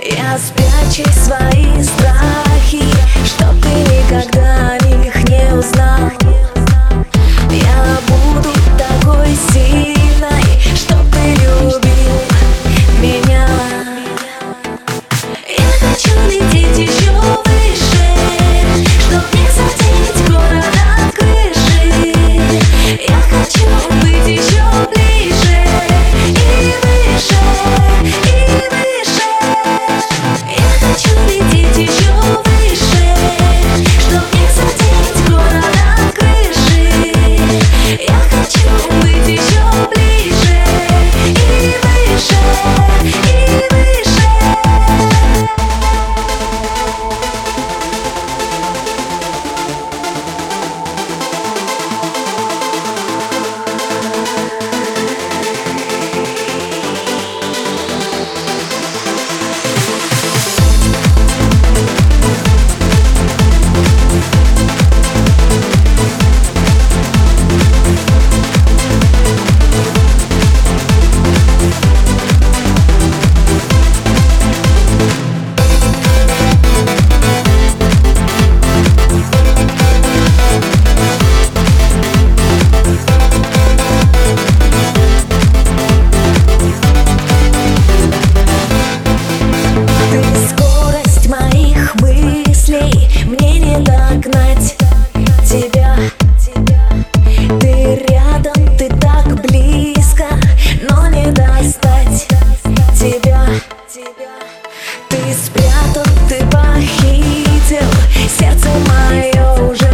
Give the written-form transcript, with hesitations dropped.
Я спрячу свои страхи, чтоб ты никогда о них не узнал. Я буду такой сильной, чтоб ты любил меня. Я хочу лететь еще выше, чтоб не задеть город от крыши. Я хочу быть еще ближе и выше, и выше. Я хочу лететь еще выше, чтоб не задеть город от крыши. Я хочу быть еще ближе и выше, и выше. Мне не догнать тебя. Ты рядом, ты так близко, но не достать тебя. Ты спрятан, ты похитил сердце мое уже.